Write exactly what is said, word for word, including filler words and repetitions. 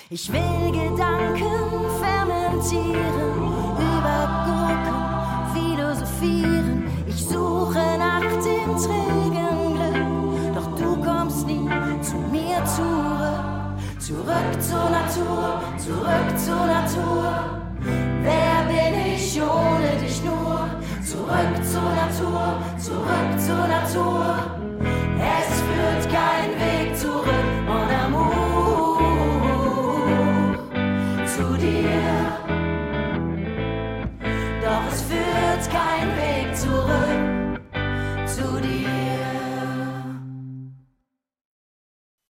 Ich will Gedanken fermentieren, über Gurken philosophieren. Ich suche nach dem trägen Glück, doch du kommst nie zu mir zurück. Zurück zur Natur, zurück zur Natur. Wer bin ich ohne dich nur? Zurück zur Natur, zurück zur Natur. Es führt kein Weg zurück, mon amour, zu dir.